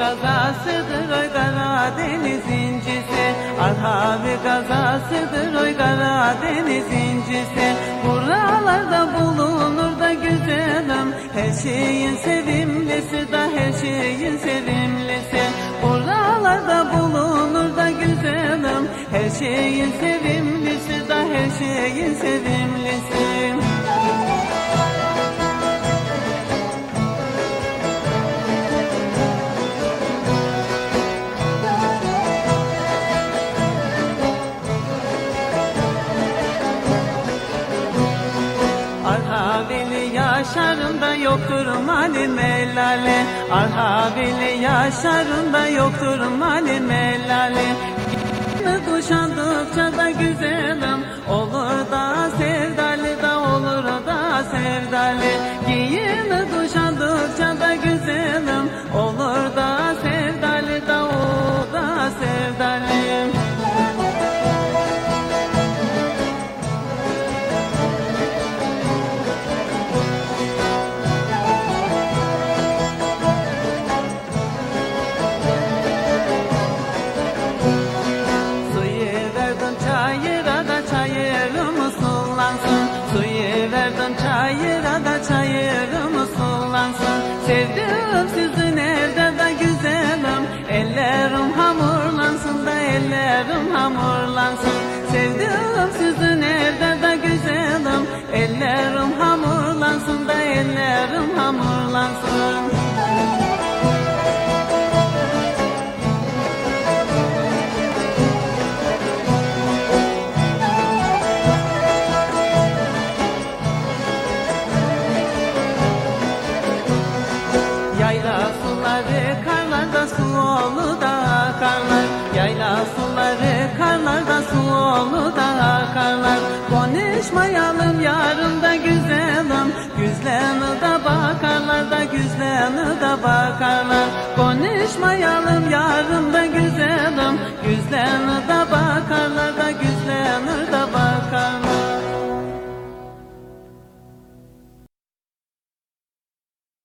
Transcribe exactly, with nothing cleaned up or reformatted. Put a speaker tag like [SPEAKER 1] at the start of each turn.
[SPEAKER 1] gazasıdır oy Karadeniz incisi. Arhavi gazasıdır oy Karadeniz incisi. Buralarda bulunur da güzelim, her şeyin sevimlisi da her şeyin sevimlisi. Buralarda bulunur da güzelim, her şeyin sevimlisi da her şeyin sevimlisi. Arhavili yaşarında yoktur mali melale. Arhavili yaşarında yoktur mali melale. Kuşandıkça da güzelim, olur da sevdalı da olur da sevdalı. Giyini kuşandıkça da güzelim, olur da sevdalı da o da sevdalı. Suyu verdim çayıra da çayırım sulansın. Sevdim sizi nerede de güzelim, ellerim hamurlansın da ellerim hamurlansın. Sevdim sizi nerede de güzelim, ellerim hamurlansın da ellerim hamurlansın. Yayla suları karlarda su olu da akarlar. Yayla suları karlarda su olu da akarlar. Konuşmayalım yarın da güzelim, güzleni de bakarlar da güzleni de bakarlar. Konuşmayalım yarın da güzelim, güzleni de